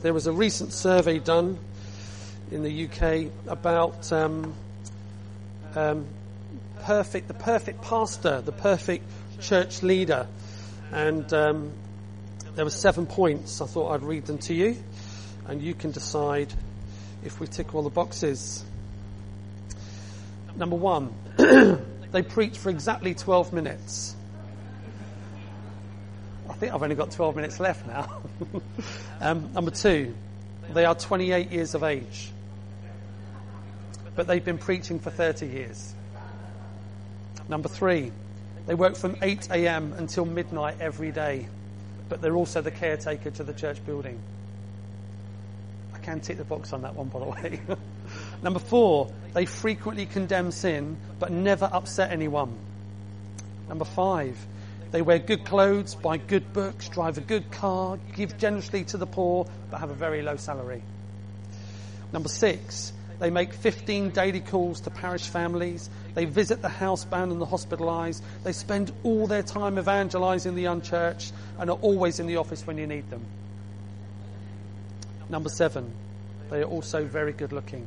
There was a recent survey done in the UK about the perfect pastor, the perfect church leader. And there were 7 points. I thought I'd read them to you, and you can decide if we tick all the boxes. Number 1, they preach for exactly 12 minutes. I think I've only got 12 minutes left now. Number 2, they are 28 years of age, but they've been preaching for 30 years. Number 3, they work from 8 a.m. until midnight every day, but they're also the caretaker to the church building. I can tick the box on that one, by the way. Number 4, they frequently condemn sin, but never upset anyone. Number 5, they wear good clothes, buy good books, drive a good car, give generously to the poor, but have a very low salary. Number 6, they make 15 daily calls to parish families. They visit the housebound and the hospitalised. They spend all their time evangelising the unchurched and are always in the office when you need them. Number 7, they are also very good looking.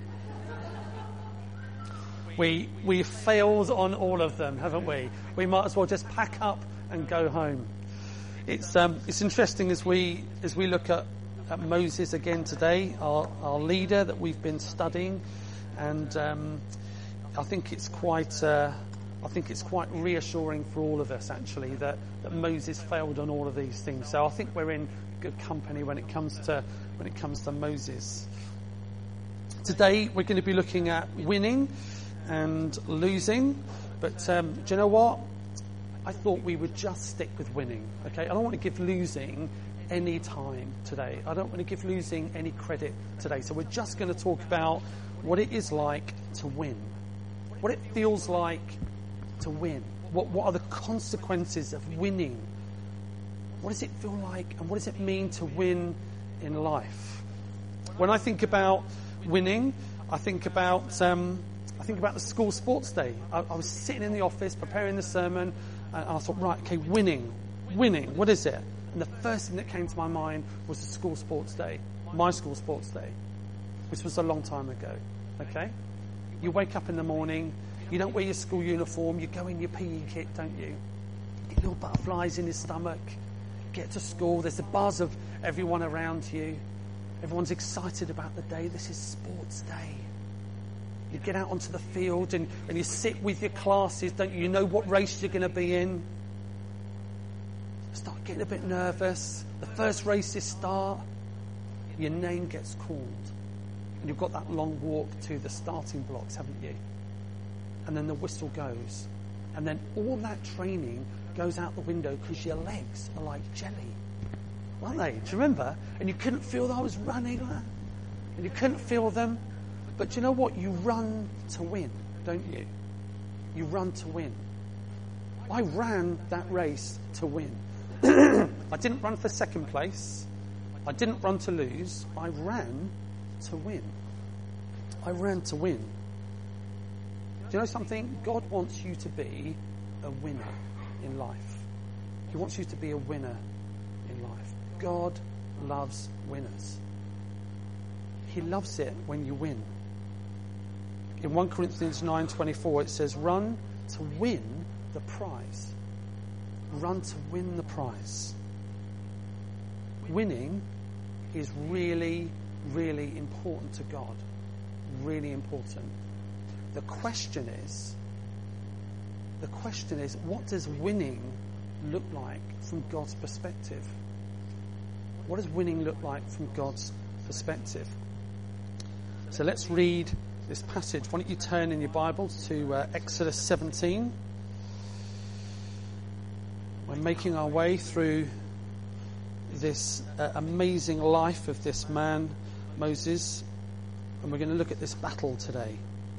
We failed on all of them, haven't we? We might as well just pack up and go home. It's interesting as we look at Moses again today, our leader that we've been studying, and I think it's quite reassuring for all of us actually that Moses failed on all of these things. So I think we're in good company when it comes to Moses. Today we're going to be looking at winning and losing, but do you know what? I thought we would just stick with winning. Okay, I don't want to give losing any time today. I don't want to give losing any credit today. So we're just going to talk about what it is like to win, what it feels like to win. What are the consequences of winning? What does it feel like, and what does it mean to win in life? When I think about winning, I think about the school sports day. I was sitting in the office preparing the sermon, and I thought, right, okay, winning, what is it? And the first thing that came to my mind was the school sports day, my school sports day, which was a long time ago, okay? You wake up in the morning, you don't wear your school uniform, you go in your PE kit, don't you? Get little butterflies in your stomach, get to school, there's a buzz of everyone around you, everyone's excited about the day, this is sports day. You get out onto the field and you sit with your classes, don't you? You know what race you're going to be in. Start getting a bit nervous. The first races start. Your name gets called. And you've got that long walk to the starting blocks, haven't you? And then the whistle goes. And then all that training goes out the window because your legs are like jelly. Aren't they? Do you remember? And you couldn't feel that I was running. And you couldn't feel them. But you know what? You run to win, don't you? You run to win. I ran that race to win. I didn't run for second place. I didn't run to lose. I ran to win. I ran to win. Do you know something? God wants you to be a winner in life. He wants you to be a winner in life. God loves winners. He loves it when you win. In 1 Corinthians 9:24 it says, run to win the prize. Run to win the prize. Winning is really, really important to God. Really important. The question is, what does winning look like from God's perspective? What does winning look like from God's perspective? So let's read this passage. Why don't you turn in your Bibles to Exodus 17. We're making our way through this amazing life of this man, Moses, and we're going to look at this battle today.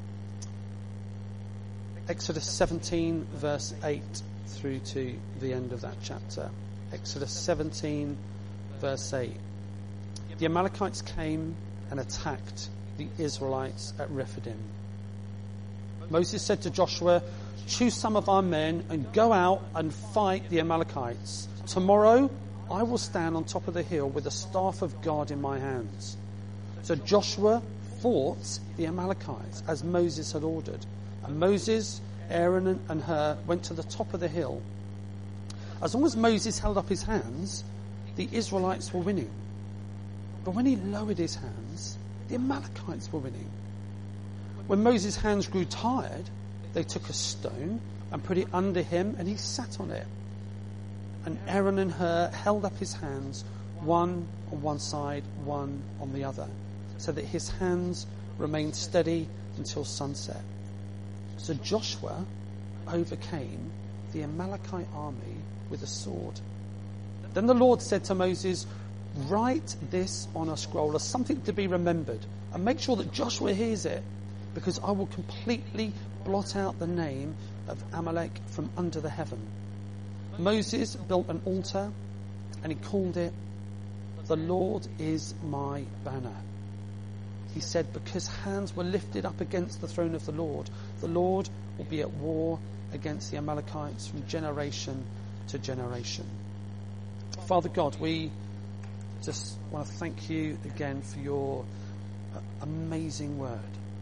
Exodus 17, verse 8 through to the end of that chapter. Exodus 17, verse 8. The Amalekites came and attacked the Israelites at Rephidim. Moses said to Joshua, choose some of our men and go out and fight the Amalekites. Tomorrow I will stand on top of the hill with the staff of God in my hands. So Joshua fought the Amalekites as Moses had ordered. And Moses, Aaron and Hur went to the top of the hill. As long as Moses held up his hands, the Israelites were winning. But when he lowered his hands, the Amalekites were winning. When Moses' hands grew tired, they took a stone and put it under him, and he sat on it. And Aaron and Hur held up his hands, one on one side, one on the other, so that his hands remained steady until sunset. So Joshua overcame the Amalekite army with a sword. Then the Lord said to Moses, write this on a scroll as something to be remembered, and make sure that Joshua hears it, because I will completely blot out the name of Amalek from under the heaven. Moses built an altar, and he called it, the Lord is my banner. He said, because hands were lifted up against the throne of the Lord will be at war against the Amalekites from generation to generation. Father God, we just want to thank you again for your amazing word.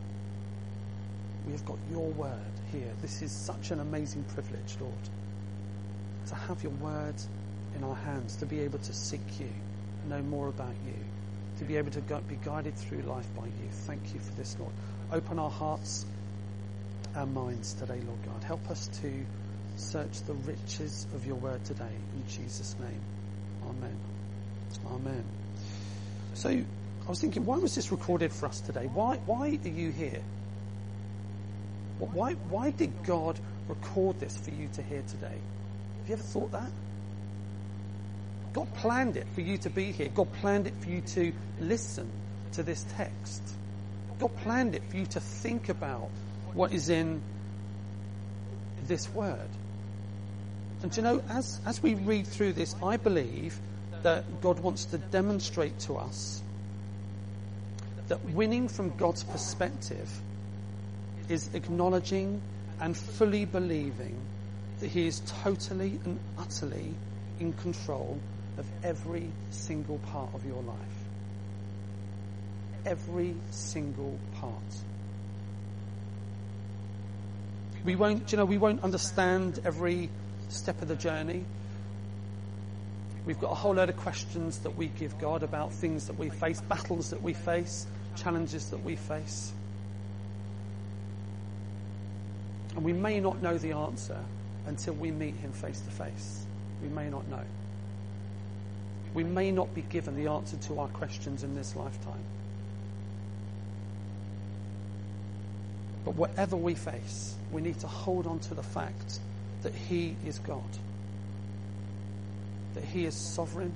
We have got your word here. This is such an amazing privilege, Lord, to have your word in our hands, to be able to seek you, know more about you, to be able to be guided through life by you. Thank you for this, Lord. Open our hearts, our minds today, Lord God. Help us to search the riches of your word today. In Jesus' name. Amen. Amen. So I was thinking, why was this recorded for us today? Why are you here? Why did God record this for you to hear today? Have you ever thought that? God planned it for you to be here. God planned it for you to listen to this text. God planned it for you to think about what is in this word. And you know, as we read through this, I believe that God wants to demonstrate to us that winning from God's perspective is acknowledging and fully believing that he is totally and utterly in control of every single part of your life. Every single part. We won't understand every step of the journey. We've got a whole load of questions that we give God about things that we face, battles that we face, challenges that we face. And we may not know the answer until we meet him face to face. We may not know. We may not be given the answer to our questions in this lifetime. But whatever we face, we need to hold on to the fact that he is God. That he is sovereign.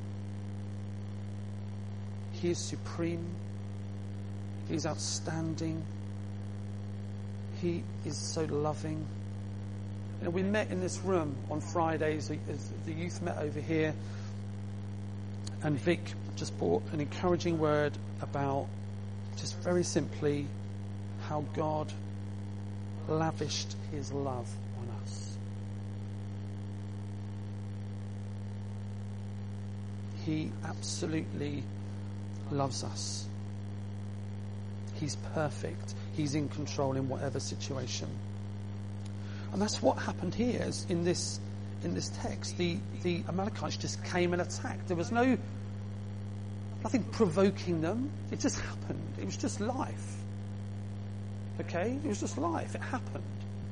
He is supreme. He is outstanding. He is so loving. You know, we met in this room on Fridays as the youth met over here, and Vic just brought an encouraging word about just very simply how God lavished his love on us. He absolutely loves us. He's perfect. He's in control in whatever situation. And that's what happened here in this text. The Amalekites just came and attacked. There was nothing provoking them. It just happened. It was just life. Okay? It was just life. It happened.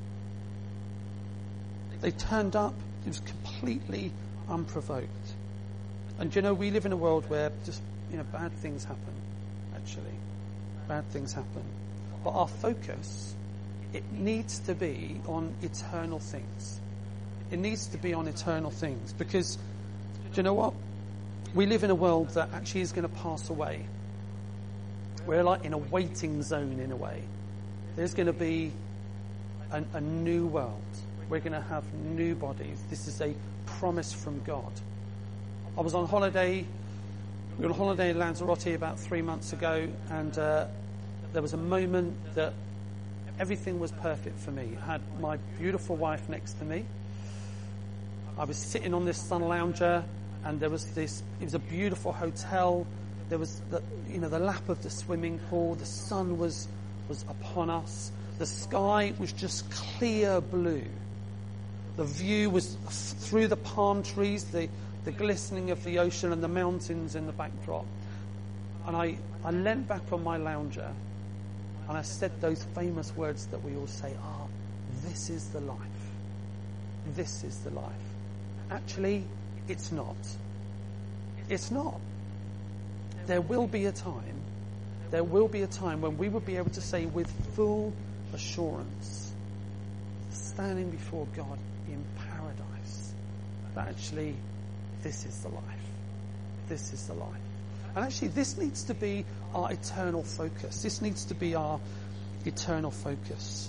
They turned up. It was completely unprovoked. And you know, we live in a world where just, bad things happen, actually. Bad things happen. But our focus, it needs to be on eternal things. It needs to be on eternal things. Because, do you know what? We live in a world that actually is going to pass away. We're like in a waiting zone in a way. There's going to be a new world. We're going to have new bodies. This is a promise from God. I was on holiday. We were on holiday in Lanzarote about 3 months ago, and there was a moment that everything was perfect for me. I had my beautiful wife next to me. I was sitting on this sun lounger, and there was this. It was a beautiful hotel. There was the lap of the swimming pool. The sun was upon us. The sky was just clear blue. The view was through the palm trees, the glistening of the ocean and the mountains in the backdrop. And I leant back on my lounger and I said those famous words that we all say, this is the life. This is the life. Actually, it's not. It's not. There will be a time when we will be able to say with full assurance, standing before God in paradise, that actually this is the life. This is the life. And actually this needs to be our eternal focus. This needs to be our eternal focus.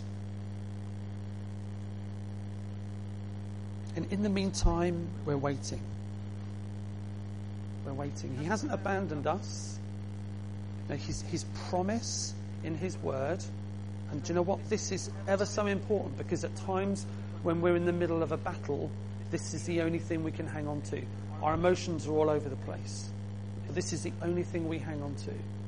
And in the meantime, we're waiting. We're waiting. He hasn't abandoned us. You know, his promise in his word. And do you know what? This is ever so important, because at times when we're in the middle of a battle, this is the only thing we can hang on to. Our emotions are all over the place. But this is the only thing we hang on to.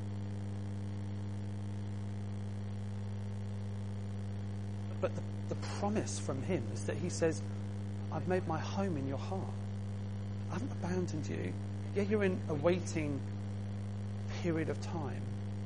But the promise from him is that he says, I've made my home in your heart. I haven't abandoned you. Yeah, you're in a waiting period of time.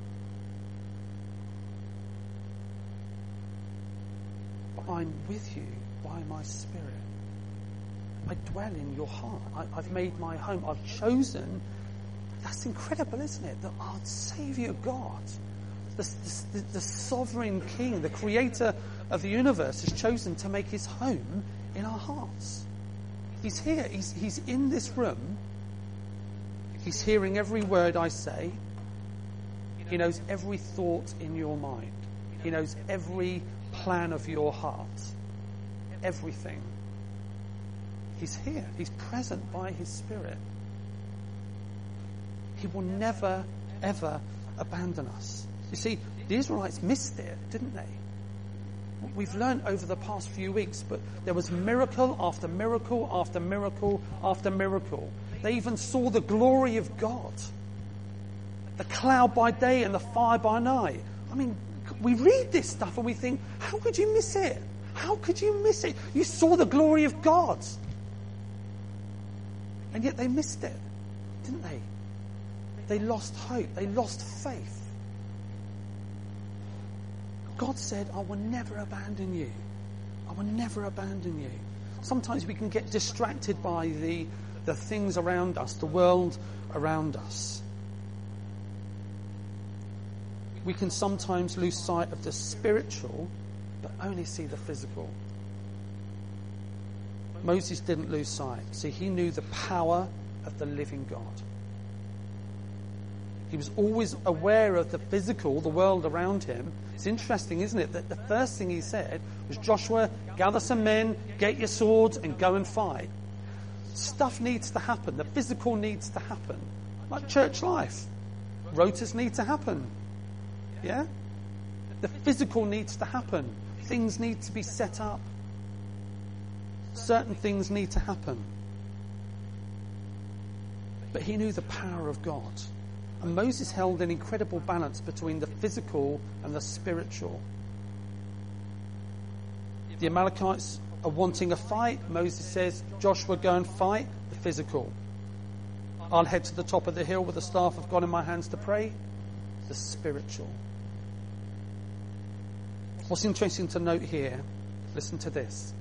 But I'm with you by my Spirit. I dwell in your heart. I've made my home. I've chosen. That's incredible, isn't it? That our Saviour God, the sovereign King, the creator of the universe, has chosen to make his home in our hearts. He's here. He's in this room. He's hearing every word I say. He knows every thought in your mind. He knows every plan of your heart. Everything. He's here. He's present by his Spirit. He will never, ever abandon us. You see, the Israelites missed it, didn't they? We've learned over the past few weeks, but there was miracle after miracle after miracle after miracle. They even saw the glory of God. The cloud by day and the fire by night. I mean, we read this stuff and we think, how could you miss it? How could you miss it? You saw the glory of God. And yet they missed it, didn't they? They lost hope. They lost faith. God said, I will never abandon you. I will never abandon you. Sometimes we can get distracted by the things around us, the world around us. We can sometimes lose sight of the spiritual, but only see the physical. Moses didn't lose sight. See, he knew the power of the living God. He was always aware of the physical, the world around him. It's interesting, isn't it, that the first thing he said was, Joshua, gather some men, get your swords, and go and fight. Stuff needs to happen. The physical needs to happen. Like church life. Rotas need to happen. Yeah? The physical needs to happen. Things need to be set up. Certain things need to happen. But he knew the power of God. And Moses held an incredible balance between the physical and the spiritual. The Amalekites are wanting a fight. Moses says, Joshua, go and fight the physical. I'll head to the top of the hill with the staff of God in my hands to pray. The spiritual. What's interesting to note here, listen to this,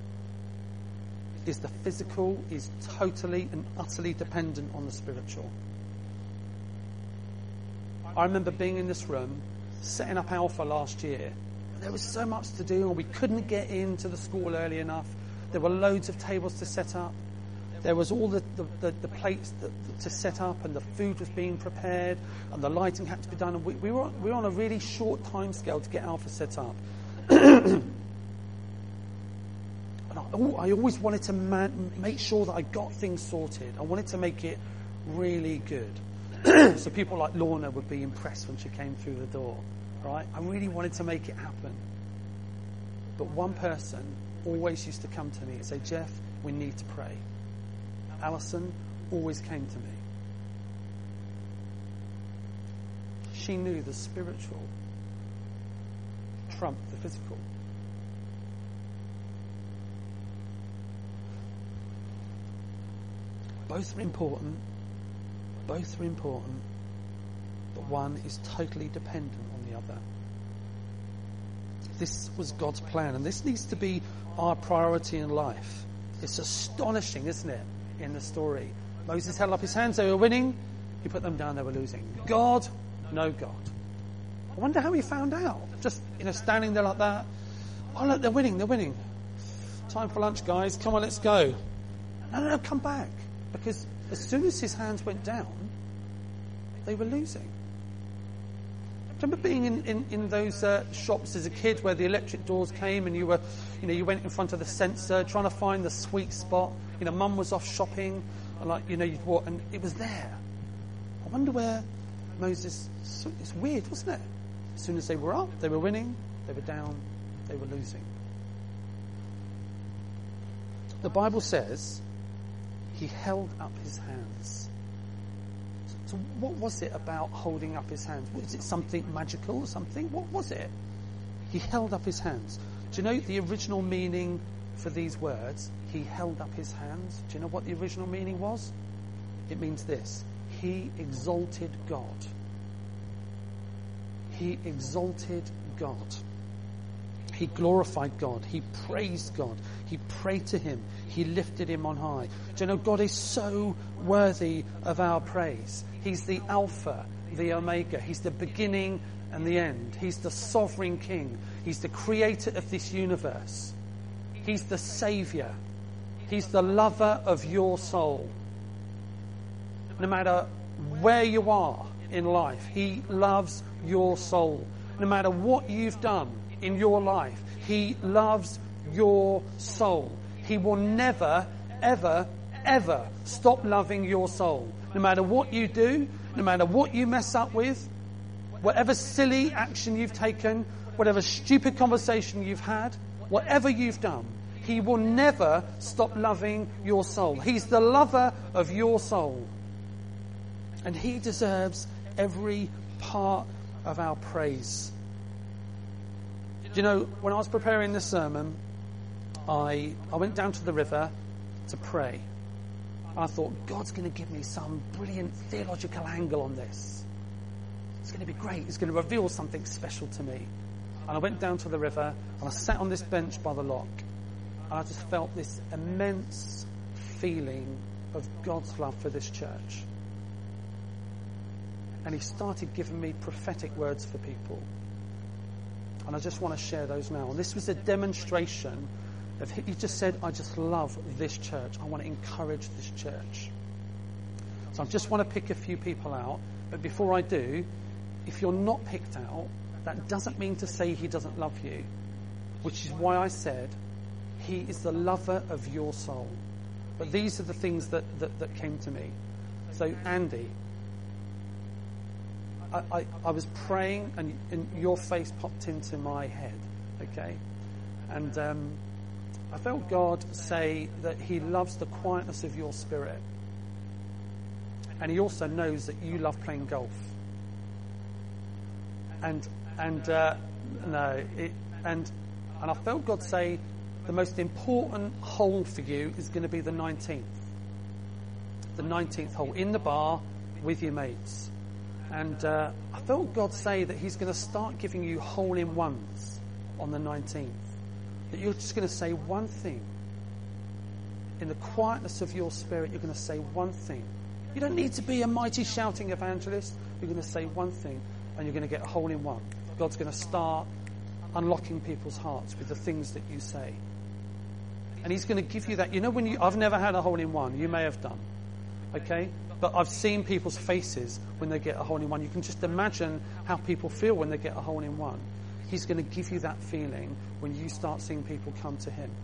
is the physical is totally and utterly dependent on the spiritual. I remember being in this room, setting up Alpha last year. There was so much to do, and we couldn't get into the school early enough. There were loads of tables to set up. There was all the plates to set up, and the food was being prepared, and the lighting had to be done. And we were on a really short time scale to get Alpha set up. And I always wanted to make sure that I got things sorted. I wanted to make it really good. So people like Lorna would be impressed when she came through the door, right? I really wanted to make it happen. But one person always used to come to me and say, Jeff, we need to pray. Alison, always came to me. She knew the spiritual trumped the physical. Both are important. Both are important. But one is totally dependent on the other. This was God's plan, and this needs to be our priority in life. It's astonishing, isn't it, in the story? Moses held up his hands, they were winning. He put them down, they were losing. God, no God. I wonder how he found out. Just, standing there like that. Oh, look, they're winning. Time for lunch, guys. Come on, let's go. No, come back. Because as soon as his hands went down, they were losing. Remember being in those shops as a kid where the electric doors came and you went in front of the sensor trying to find the sweet spot. Mum was off shopping and you'd walk and it was there. I wonder where Moses, it's weird, wasn't it? As soon as they were up, they were winning, they were down, they were losing. The Bible says he held up his hands. So what was it about holding up his hands? Was it something magical or something? What was it? He held up his hands. Do you know the original meaning for these words? He held up his hands. Do you know what the original meaning was? It means this. He exalted God. He exalted God. He glorified God. He praised God. He prayed to him. He lifted him on high. Do you know, God is so worthy of our praise. He's the Alpha, the Omega. He's the beginning and the end. He's the sovereign King. He's the creator of this universe. He's the Saviour. He's the lover of your soul. No matter where you are in life, he loves your soul. No matter what you've done in your life, he loves your soul. He will never, ever, ever stop loving your soul. No matter what you do, no matter what you mess up with, whatever silly action you've taken, whatever stupid conversation you've had, whatever you've done, he will never stop loving your soul. He's the lover of your soul. And he deserves every part of our praise. Do you know, when I was preparing this sermon, I went down to the river to pray. I thought, God's going to give me some brilliant theological angle on this. It's going to be great. It's going to reveal something special to me. And I went down to the river and I sat on this bench by the lock. And I just felt this immense feeling of God's love for this church. And he started giving me prophetic words for people. And I just want to share those now. And this was a demonstration of, he just said, I just love this church. I want to encourage this church. So I just want to pick a few people out. But before I do, if you're not picked out, that doesn't mean to say he doesn't love you. Which is why I said, he is the lover of your soul. But these are the things that came to me. So Andy, I was praying and your face popped into my head, okay? And I felt God say that he loves the quietness of your spirit. And he also knows that you love playing golf. And I felt God say the most important hole for you is going to be the 19th. The 19th hole in the bar with your mates. And I felt God say that he's going to start giving you hole-in-ones on the 19th. That you're just going to say one thing. In the quietness of your spirit, you're going to say one thing. You don't need to be a mighty shouting evangelist. You're going to say one thing and you're going to get a hole-in-one. God's going to start unlocking people's hearts with the things that you say. And he's going to give you that. You know, I've never had a hole-in-one. You may have done. Okay? But I've seen people's faces when they get a hole-in-one. You can just imagine how people feel when they get a hole-in-one. He's going to give you that feeling when you start seeing people come to him.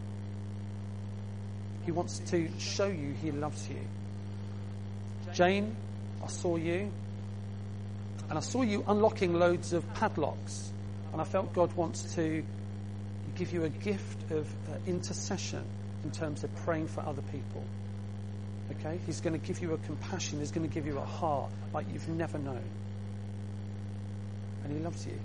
He wants to show you he loves you. Jane, I saw you. And I saw you unlocking loads of padlocks. And I felt God wants to give you a gift of intercession in terms of praying for other people. Okay? He's going to give you a compassion. He's going to give you a heart like you've never known. And he loves you.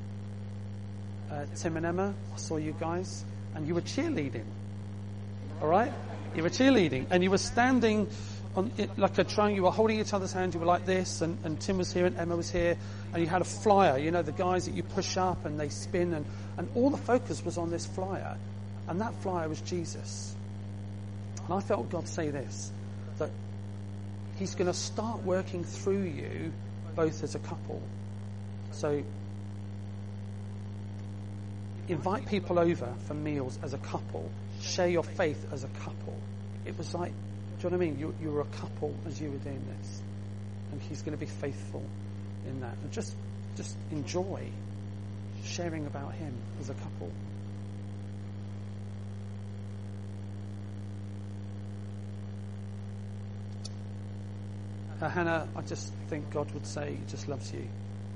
Tim and Emma, I saw you guys, and you were cheerleading. All right? You were cheerleading, and you were standing on it like a triangle. You were holding each other's hand. You were like this, and Tim was here, and Emma was here, and you had a flyer. You know, the guys that you push up and they spin, and all the focus was on this flyer, and that flyer was Jesus. And I felt God say this, that he's going to start working through you both as a couple. So invite people over for meals as a couple. Share your faith as a couple. It was like, do you know what I mean? You were a couple as you were doing this. And he's going to be faithful in that. And just enjoy sharing about him as a couple. Hannah, I just think God would say he just loves you.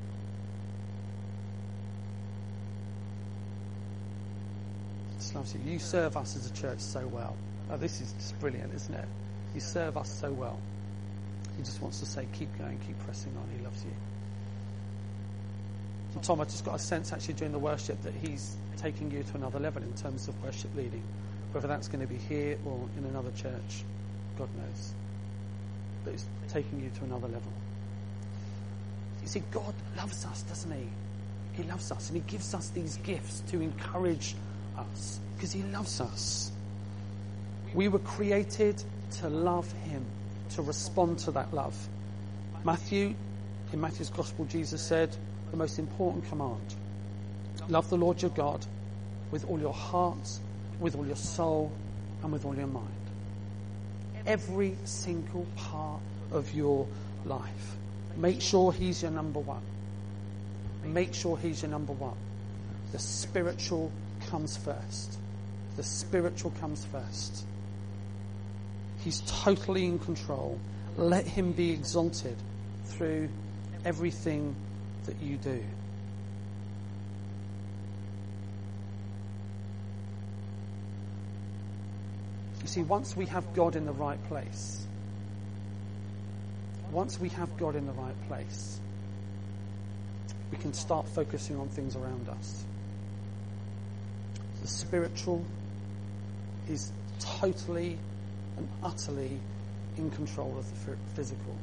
Just loves you. You serve us as a church so well. Oh, this is just brilliant, isn't it? You serve us so well. He just wants to say, keep going, keep pressing on. He loves you. And Tom, I just got a sense actually during the worship that he's taking you to another level in terms of worship leading. Whether that's going to be here or in another church, God knows. But it's taking you to another level. You see, God loves us, doesn't he? He loves us, and he gives us these gifts to encourage us because he loves us. We were created to love him, to respond to that love. In Matthew's Gospel, Jesus said the most important command: love the Lord your God with all your heart, with all your soul, and with all your mind. Every single part of your life. Make sure he's your number one. Make sure he's your number one. The spiritual comes first. The spiritual comes first. He's totally in control. Let him be exalted through everything that you do. You see, once we have God in the right place, we can start focusing on things around us. The spiritual is totally and utterly in control of the physical.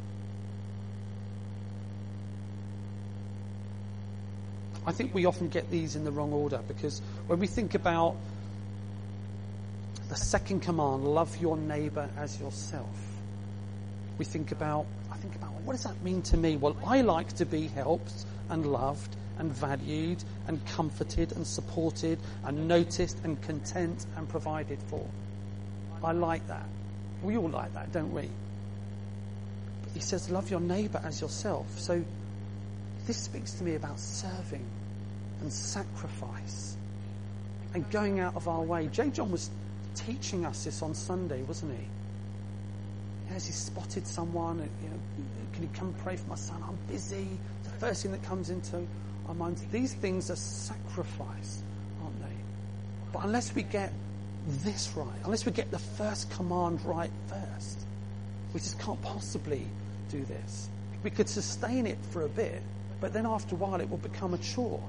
I think we often get these in the wrong order, because when we think about the second command, love your neighbour as yourself, I think about, well, what does that mean to me? Well, I like to be helped and loved and valued and comforted and supported and noticed and content and provided for. I like that. We all like that, don't we? But he says, love your neighbour as yourself. So this speaks to me about serving and sacrifice and going out of our way. J. John was teaching us this on Sunday, wasn't he? As he spotted someone, can you come pray for my son? I'm busy. The first thing that comes into our minds. These things are sacrifice, aren't they? But unless we get this right, unless we get the first command right first, we just can't possibly do this. We could sustain it for a bit, but then after a while it will become a chore.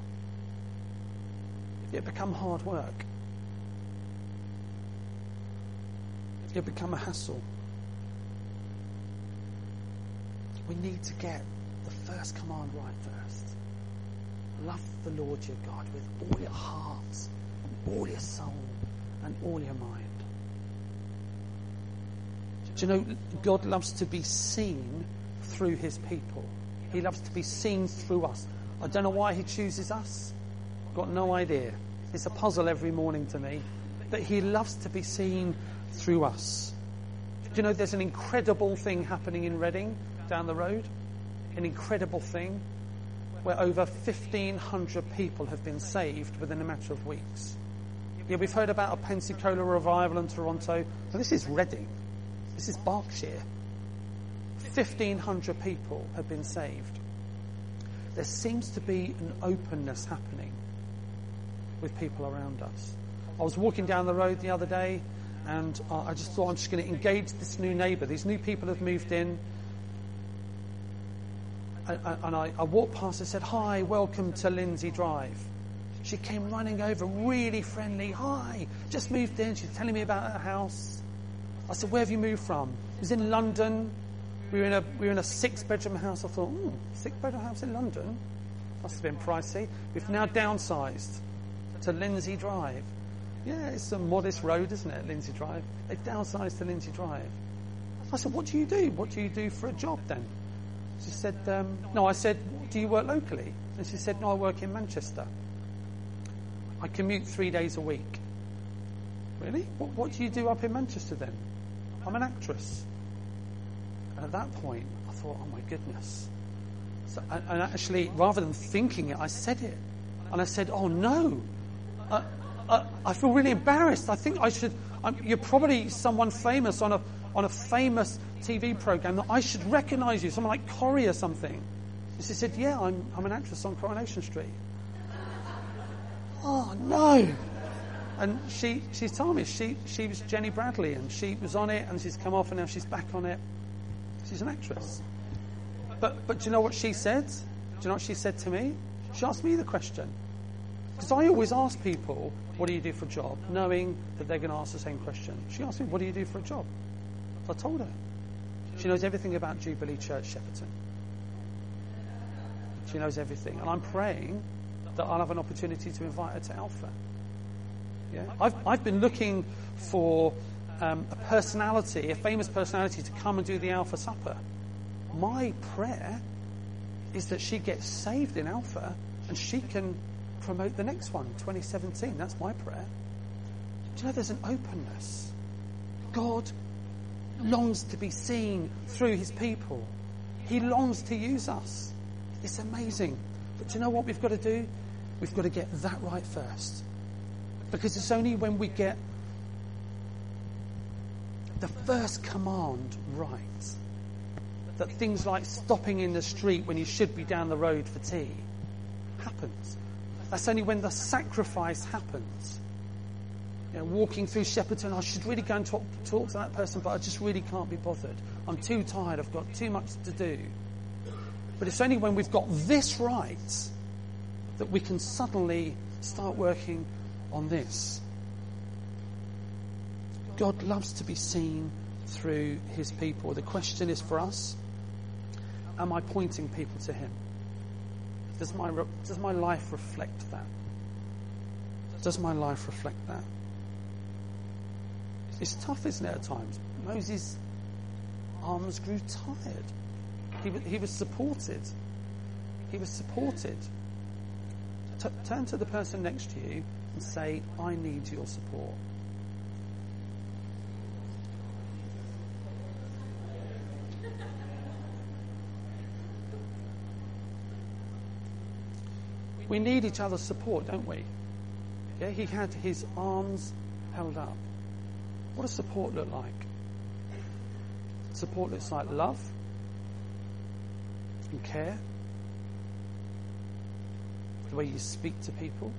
It'll become hard work. It'll become a hassle. We need to get the first command right first. Love the Lord your God with all your heart and all your soul and all your mind. Do you know, God loves to be seen through his people. He loves to be seen through us. I don't know why he chooses us. I've got no idea. It's a puzzle every morning to me. But he loves to be seen through us. Do you know there's an incredible thing happening in Reading down the road? An incredible thing where over 1,500 people have been saved within a matter of weeks. Yeah, we've heard about a Pensacola revival in Toronto. But this is Reading. This is Berkshire. 1,500 people have been saved. There seems to be an openness happening with people around us. I was walking down the road the other day, And I just thought, I'm just going to engage this new neighbour. These new people have moved in. And I walked past and said, "Hi, welcome to Lindsay Drive." She came running over, really friendly. "Hi, just moved in." She's telling me about her house. I said, "Where have you moved from?" It was in London. We were in a 6-bedroom house. I thought, 6-bedroom house in London? Must have been pricey. We've now downsized to Lindsay Drive. Yeah, it's a modest road, isn't it, Lindsay Drive? They've downsized to Lindsay Drive. I said, "What do you do? What do you do for a job then?" She said, no, I said, "Do you work locally?" And she said, "No, I work in Manchester. I commute 3 days a week." "Really? What do you do up in Manchester then?" "I'm an actress." And at that point, I thought, oh my goodness. So, and actually, rather than thinking it, I said it. And I said, "Oh no, I feel really embarrassed. I think I should, you're probably someone famous on a famous TV program that I should recognise you, someone like Corrie or something." And she said, "Yeah, I'm an actress on Coronation Street." Oh no. And she's told me she was Jenny Bradley, and she was on it, and she's come off, and now she's back on it. She's an actress. But do you know what she said? Do you know what she said to me? She asked me the question. Because I always ask people, "What do you do for a job?" knowing that they're going to ask the same question. She asked me, "What do you do for a job?" So I told her. She knows everything about Jubilee Church Shepperton. She knows everything. And I'm praying that I'll have an opportunity to invite her to Alpha. Yeah? I've been looking for a personality, a famous personality, to come and do the Alpha Supper. My prayer is that she gets saved in Alpha and she can promote the next one, 2017. That's my prayer. Do you know there's an openness? God longs to be seen through his people. He longs to use us. It's amazing. But do you know what we've got to do? We've got to get that right first. Because it's only when we get the first command right that things like stopping in the street when you should be down the road for tea happens. That's only when the sacrifice happens. You know, walking through Shepperton, I should really go and talk to that person, but I just really can't be bothered. I'm too tired. I've got too much to do. But it's only when we've got this right that we can suddenly start working on this. God loves to be seen through his people. The question is for us, am I pointing people to him? Does my life reflect that? Does my life reflect that? It's tough, isn't it, at times? Moses' arms grew tired. He was supported. He was supported. Turn to the person next to you and say, "I need your support." We need each other's support, don't we? Yeah, he had his arms held up. What does support look like? Support looks like love and care. The way you speak to people.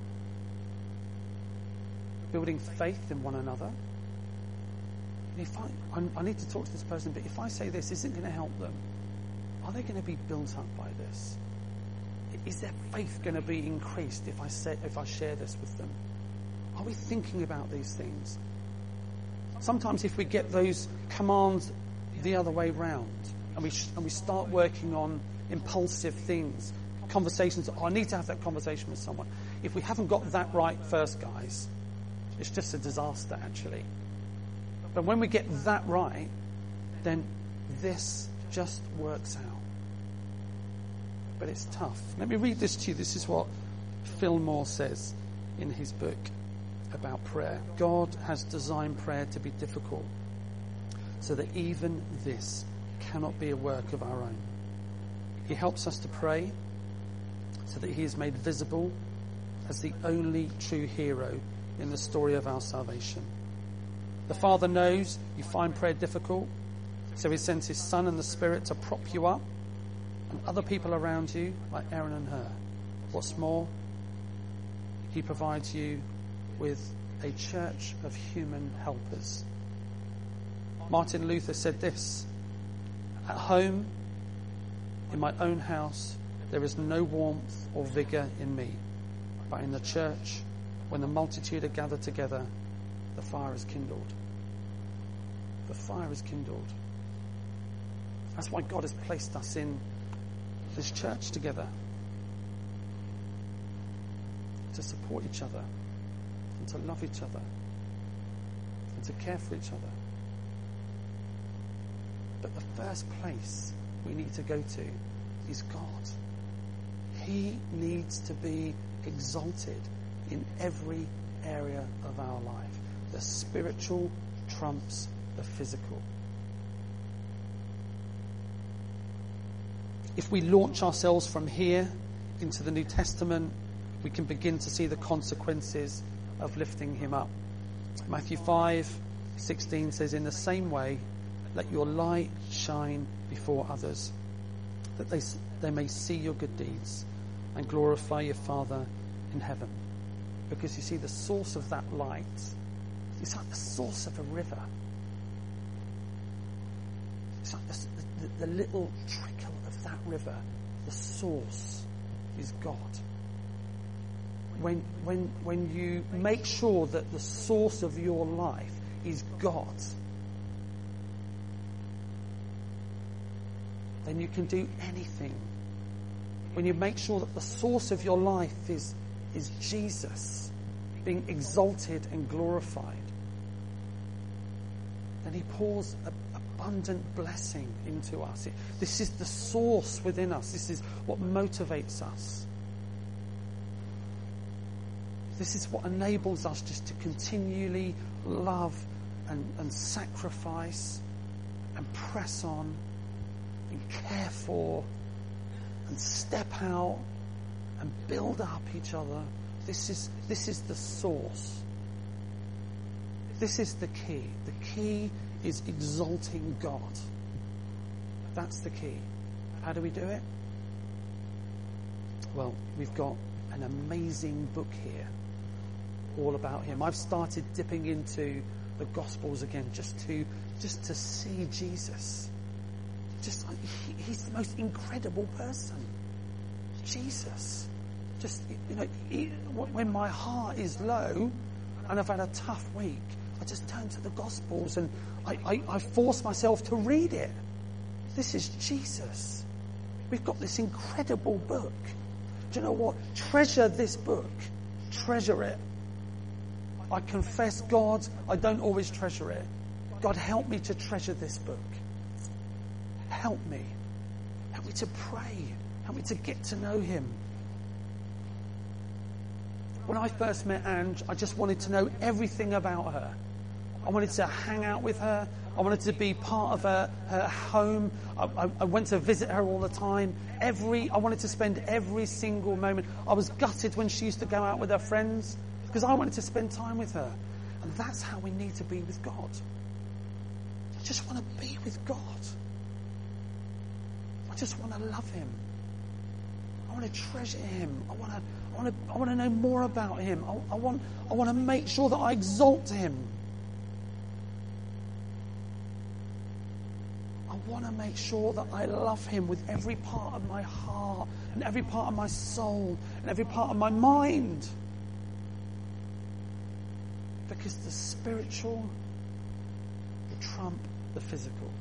Building faith in one another. If I need to talk to this person, but if I say this isn't going to help them, are they going to be built up by this? Is their faith going to be increased if I share this with them? Are we thinking about these things? Sometimes if we get those commands the other way round and we start working on impulsive things, conversations, I need to have that conversation with someone. If we haven't got that right first, guys, it's just a disaster actually. But when we get that right, then this just works out. But it's tough. Let me read this to you. This is what Phil Moore says in his book about prayer. God has designed prayer to be difficult so that even this cannot be a work of our own. He helps us to pray so that he is made visible as the only true hero in the story of our salvation. The Father knows you find prayer difficult, so he sends his Son and the Spirit to prop you up, and other people around you, like Aaron and Hur. What's more, he provides you with a church of human helpers Martin Luther said this: "At home, in my own house, there is no warmth or vigour in me. But in the church, when the multitude are gathered together, the fire is kindled." The fire is kindled. That's why God has placed us in this church together, to support each other, and to love each other, and to care for each other. But the first place we need to go to is God. He needs to be exalted in every area of our life. The spiritual trumps the physical. If we launch ourselves from here into the New Testament, we can begin to see the consequences of lifting him up. Matthew 5:16 says, "In the same way, let your light shine before others, that they may see your good deeds and glorify your Father in heaven." Because you see, the source of that light, it's like the source of a river. It's like the little trickle of that river. The source is God. When you make sure that the source of your life is God, then you can do anything. When you make sure that the source of your life is Jesus being exalted and glorified, then he pours abundant blessing into us. This is the source within us. This is what motivates us. This is what enables us just to continually love and sacrifice and press on and care for and step out and build up each other. This is the source. This is the key. The key is exalting God. That's the key. How do we do it? Well, we've got an amazing book here all about him. I've started dipping into the Gospels again just to see Jesus. He's the most incredible person. Jesus. When my heart is low and I've had a tough week, I just turn to the Gospels and I force myself to read it. This is Jesus. We've got this incredible book. Do you know what? Treasure this book. Treasure it. I confess, God, I don't always treasure it. God, help me to treasure this book. Help me. Help me to pray. Help me to get to know him. When I first met Ange, I just wanted to know everything about her. I wanted to hang out with her. I wanted to be part of her home. I went to visit her all the time. I wanted to spend every single moment. I was gutted when she used to go out with her friends because I wanted to spend time with her. And that's how we need to be with God. I just want to be with God. I just want to love him. I want to treasure him. I want to know more about him. I want to make sure that I exalt him. I want to make sure that I love him with every part of my heart and every part of my soul and every part of my mind. Because the spiritual will trump the physical.